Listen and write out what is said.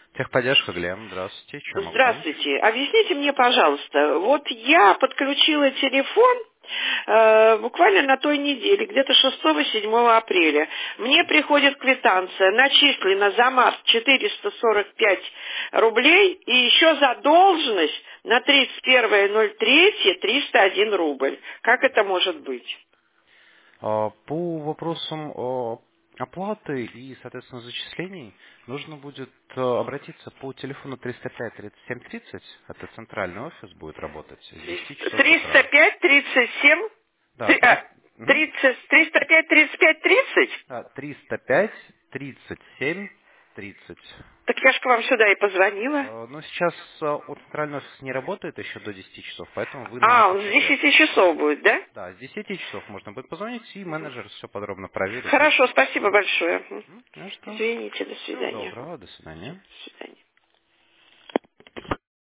Техподдержка, Глеб, здравствуйте, чем могу помочь? Здравствуйте. Объясните мне, пожалуйста, вот я подключила телефон буквально на той неделе, где-то 6-7 апреля. Мне приходит квитанция, начислена за март 445 рублей и еще задолженность на 31.03 301 рубль. Как это может быть? По вопросам оплаты и, соответственно, зачислений нужно будет обратиться по телефону 305-3730, это центральный офис будет работать с 10 часов утра. 305, 37, Да, 305, 35, 30? 305-37-30. Так я же к вам сюда и позвонила. Но сейчас центральный офис не работает еще до 10 часов, поэтому вы на А, он этот с счет. 10 часов будет, да? Да, с 10 часов можно будет позвонить, и менеджер все подробно проверит. Хорошо, спасибо большое. Ну что, Извините, до всего свидания. доброго, до свидания. До свидания.